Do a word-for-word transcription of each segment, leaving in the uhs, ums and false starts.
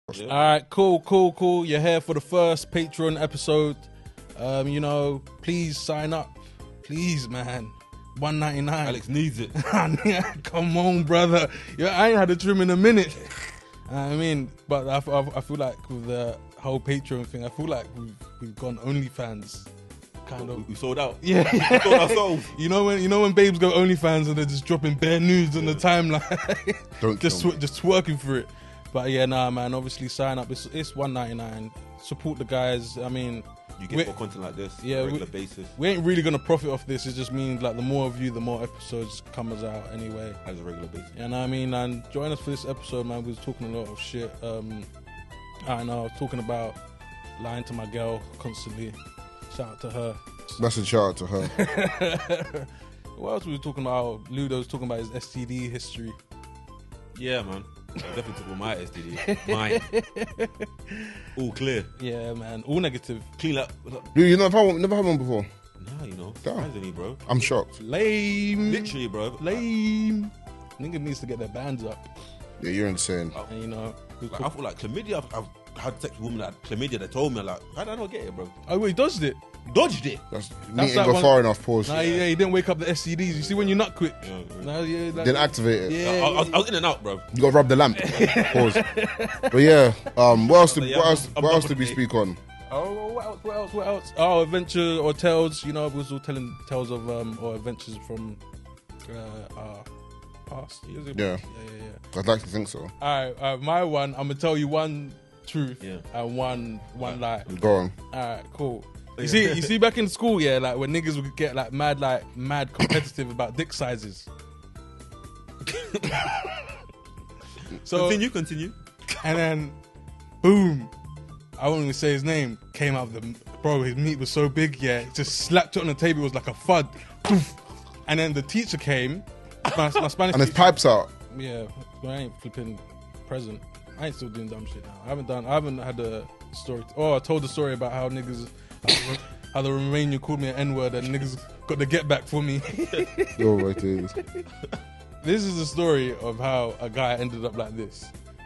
Yeah. All right, cool, cool, cool. You're here for the first Patreon episode. Um, you know, please sign up, please, man. one ninety-nine. Alex needs it. Come on, brother. Yeah, I ain't had a trim in a minute. I mean, but I, I, I feel like with the whole Patreon thing, I feel like we've we've gone OnlyFans. Kind of. We sold out. Yeah. We sold our souls. You know when you know when babes go OnlyFans and they're just dropping bare nudes on the timeline, Don't just kill tw- just twerking for it. But yeah, nah, man. Obviously, sign up. It's it's one ninety-nine. Support the guys. I mean, you get more content like this yeah, on a regular we, basis. We ain't really gonna profit off this. It just means like the more of you, the more episodes comes out anyway. As a regular basis. And I mean, and join us for this episode, man. We was talking a lot of shit. Um, I know. I was talking about lying to my girl constantly. Shout out to her. That's a shout out to her. What else were we talking about? Ludo was talking about his S T D history. Yeah, man. I definitely took all my S T D. Mine. All clear. Yeah, man. All negative. Clean up. Dude, you never had one, never had one before? Nah, you know. Damn. Surprisingly, bro. I'm shocked. Lame. Literally, bro. Lame. Nigga needs to get their bands up. Yeah, you're insane. And, you know. Like, I feel like chlamydia. I've, I've had sex with women that had chlamydia that told me, like, how did I not get it, bro? Oh, wait, he dodged it. Dodged it. That's, That's me ain't like go one- far enough, pause. Nah, yeah, he didn't wake up the S T Ds. You see when you're not quick. Yeah, yeah. Nah, yeah, like, Didn't activate it. Yeah, I, I, was, I was in and out, bro. You gotta rub the lamp. Pause. But yeah, um, what else did, Yeah, what I'm- else, I'm what done else for did we the day. speak on? Oh, what else? What else? What else? Oh, adventure or tales. You know, we was all telling tales of um or adventures from uh, our past. Years ago. Yeah. yeah, yeah, yeah. I'd like to think so. All right, uh, my one. I'm gonna tell you one truth Yeah. and one one lie. Go on. All right, cool. You see, you see, back in school, yeah, like when niggas would get like mad, like mad competitive about dick sizes. So Continue, continue. and then, boom, I won't even say his name. Came out of the bro. His meat was so big, yeah, just slapped it on the table. It was like a thud. Poof. And then the teacher came. My, my Spanish And his teacher, pipes out. yeah, I ain't flipping present. I ain't still doing dumb shit now. I haven't done. I haven't had a story. Oh, I told the story about how niggas, how the, how the Romanian called me an N word and niggas got the get back for me. Yo, right there. This is the story of how a guy ended up like this.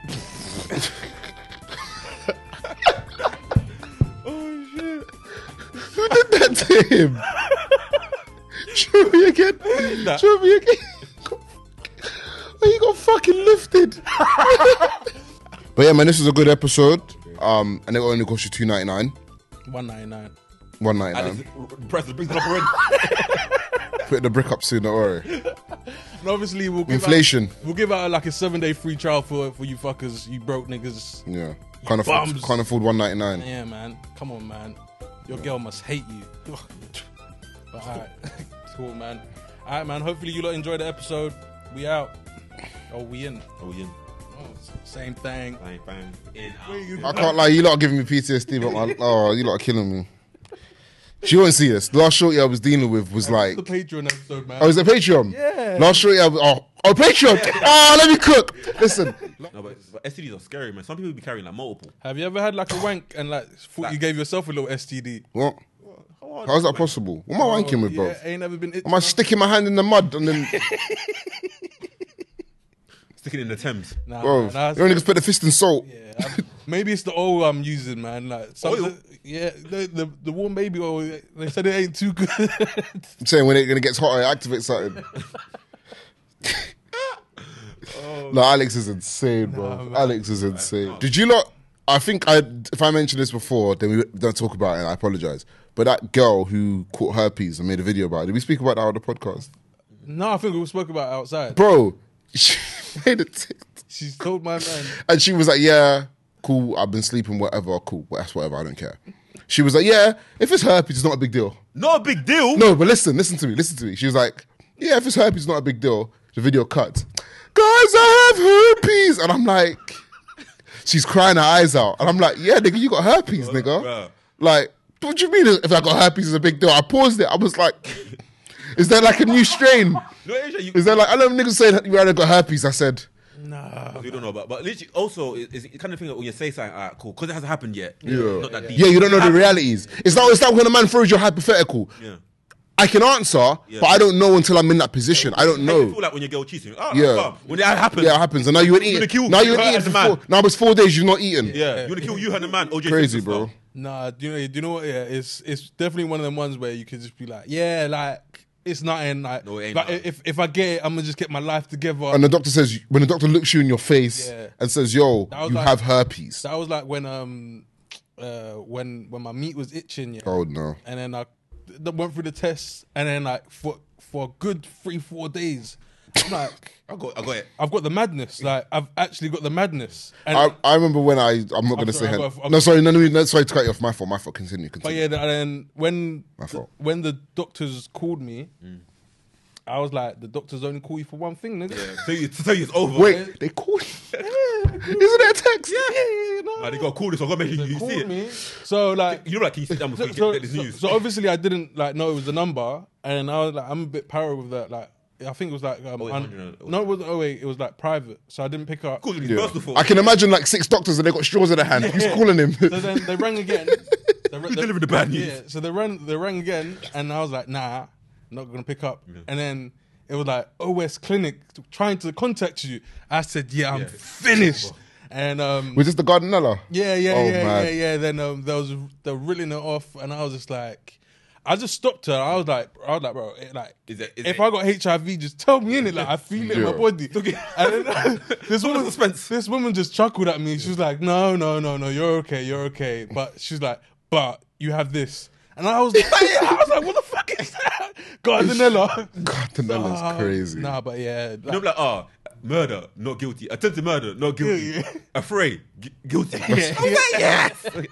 Oh, shit. Who did that to him? Show me again. That- Show me again. Oh, he got fucking lifted. But yeah, man, this is a good episode. Um, and it only cost you two ninety nine, one ninety-nine. one ninety Alex, nine. press the brings it up already. Put the brick up soon. Don't worry. And obviously we'll give Inflation. Out, we'll give out like a seven day free trial for for you fuckers, you broke niggas. Yeah, can't afford. bums. Can't afford one ninety nine. Yeah, man. Come on, man. Your girl must hate you. But alright, cool, man. Alright, man. Hopefully you lot enjoy the episode. We out. Oh, we in. Oh, we in. Oh, same thing. Bang, bang. In. I can't lie. You lot are giving me P T S D, but my, oh, you lot are killing me. She won't see this. The last shorty I was dealing with was like, The Patreon episode, man. oh, is it Patreon? Yeah. Last shorty I was, oh, oh, Patreon. Ah, let me cook. Listen, No, but, but S T Ds are scary, man. Some people be carrying like multiple. Have you ever had like a wank and like thought you gave yourself a little S T D? what? How is that possible? What am I wanking with, bro? Yeah, ain't never been. Am I sticking my hand in the mud and then, Sticking in the Thames. Nah, bro? man, that's- You only just put the fist in salt. yeah, I'm- maybe it's the oil I'm using, man. Like some, Oil? yeah, the, the the warm baby oil. They said it ain't too good. I'm saying when it, when it gets hotter, it activates something. No, Alex is insane, bro. Nah, man. Alex is insane. Did you not? I think I, if I mentioned this before, then we don't talk about it. And I apologize. But that girl who caught herpes and made a video about it. Did we speak about that on the podcast, No, I think we spoke about it outside. bro? She made a TikTok. She's told my man. And she was like, yeah, cool, I've been sleeping, whatever, cool, well, that's whatever, I don't care. She was like, yeah, if it's herpes, it's not a big deal. Not a big deal. No, but listen, listen to me, listen to me. She was like, yeah, if it's herpes, it's not a big deal. The video cut. Guys, I have herpes. And I'm like, she's crying her eyes out. And I'm like, yeah, nigga, you got herpes, nigga. bruh. Like, what do you mean if I got herpes is a big deal? I paused it. I was like, is there like a new strain? No, Asia, you, Is there like, I know niggas say that you either got herpes. I said, Nah. you don't know about, but literally, also, it's it's kind of thing that when you say something, alright, cool, because it hasn't happened yet. Yeah. Not that deep. yeah, you don't know the realities. It's like, it's like when a man throws your hypothetical. Yeah. I can answer, Yeah. but I don't know until I'm in that position. I don't How you know. feel like when your girl cheating? Oh, Yeah. yeah. When that happens, Yeah, it happens. And now you ain't You're gonna eating. kill- Now you her ain't eating as a for man. four. Now it's four days you've not eaten. yeah, you want to kill you and the man. O J Crazy, Simpson bro. style. Nah, do you know? Do you know what? Yeah, it's it's definitely one of them ones where you could just be like, yeah, like it's nothing. Like, No, it ain't like nothing. if if I get it, I'm gonna just get my life together. And the doctor says, when the doctor looks you in your face Yeah. and says, "Yo, That was you like- have herpes." That was like when um uh when when my meat was itching, yeah, Oh no. and then I th- went through the tests, and then like for for a good three four days, I'm like. I got, I got it. I've got the madness. Like I've actually got the madness. And I, I remember when I I'm not going to say sorry, her. I've got- No, sorry, no, no, no, sorry to cut you off. My fault. My fault. Continue. but Continue. yeah, and then when My fault. when the doctors called me, Mm. I was like, the doctors only call you for one thing, nigga. Yeah. Tell you, to tell you it's over. Wait, they called. Isn't there a text? Yeah, no. Like, they got to call this. I got to make sure you, you see Called it. me. So like, You know, like, can you sit down before you so, get, get this so- news? so obviously I didn't like know it was the number, and I was like, I'm a bit paranoid with that. Like, I think it was like um, Oh eight un- hundred, oh no, it wasn't oh eight. It was like private, so I didn't pick up. Call you Yeah. first of all. I can imagine like six doctors and they got straws in their hand. Who's calling him? So then they rang again. They, ra- You they- delivered the bad news. Yeah. So they rang. They rang again, and I was like, Nah, not gonna pick up. And then it was like O S Clinic trying to contact you. I said, Yeah, I'm Yeah. finished. And um, Was this the Gardenella? yeah, yeah, Oh, yeah, man. yeah, yeah. Then um, there was they were reeling it off, and I was just like, I just stopped her. I was like, I was like, bro, it, like, Is it- is if it- I got H I V, just tell me in it. Like, I feel it in my Yeah. body. And then this woman, suspense. this woman just chuckled at me. She was like, no, no, no, no, you're okay, you're okay. But she's like, but you have this, and I was, I was like, what the fuck is that? Gardenella. Gardenella's Ah, crazy. Nah, but yeah, You know, like, ah, murder, not guilty. Attempted murder, not guilty. Yeah, yeah. Afraid, gu- guilty. yeah.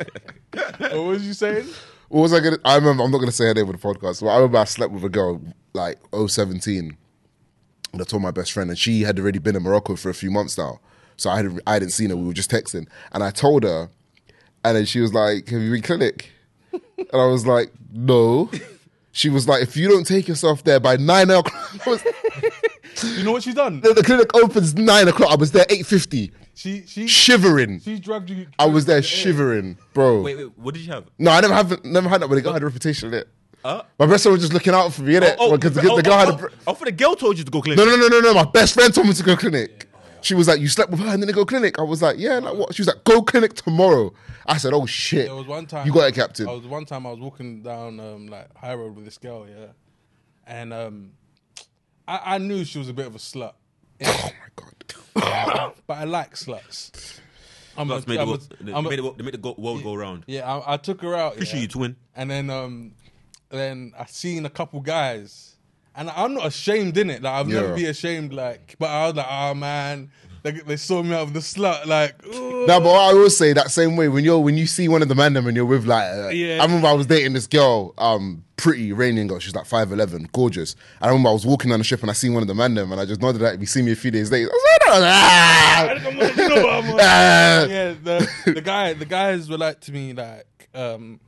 What was you saying? What was I gonna? I remember. I'm not gonna say her name on the podcast. But I remember I slept with a girl like oh seventeen, and I told my best friend, and she had already been in Morocco for a few months now. So I hadn't, I hadn't seen her. We were just texting, and I told her, and then she was like, "Have you been clinic?" And I was like, "No." She was like, "If you don't take yourself there by nine o'clock," I was- You know what she's done? the, the clinic opens nine o'clock. I was there eight fifty, She she shivering. she dragged you. I was there Yeah. shivering, bro. Wait, wait, what did you have? No, I never have never had that, but the guy had a reputation in it. Huh? My best friend was just looking out for me, innit? Oh, Because the, oh, the guy oh, had a. oh, br- oh, for the girl told you to go clinic. No, no, no, no, no. My best friend told me to go clinic. She was like, "You slept with her and then go clinic." I was like, "Yeah, like what?" She was like, "Go clinic tomorrow." I said, "Oh shit." There was one time You got it, Captain. I was one time I was walking down um, like High Road with this girl, yeah, and um, I, I knew she was a bit of a slut, Oh my god. but I like sluts. I'm That's a- made the I'm a- world, they I'm a- made the, they made the go- world go round. yeah, I, I took her out. Appreciate yeah, you, twin. and then um, then I seen a couple guys, and I'm not ashamed in it. Like I've Yeah. never be ashamed. Like, but I was like, oh man, they, they saw me out with the slut. Like, ooh. No, but I always say that same way when you're when you see one of the man them and you're with like, uh, Yeah. I remember I was dating this girl, um, pretty Iranian girl. She's like five eleven, gorgeous. I remember I was walking down the strip and I seen one of the man them and I just nodded at him. He seen me a few days later. I was like, ah! You know what I'm on. Ah! Yeah, the the guy the guys were like to me like, um,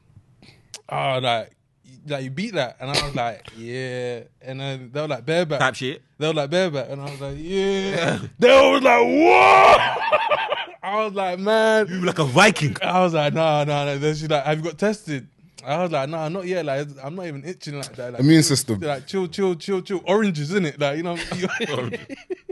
oh like like you beat that, and I was like, yeah, and then they were like bareback, Type shit. they were like bareback, and I was like, yeah, they was like what? I was like, man, You like a Viking. I was like, no, no, no. Then she's like, have you got tested? I was like, nah, not yet. Like, I'm not even itching like that. Like, Immune system. Like, chill, chill, chill, chill. Oranges, innit? Like, you know.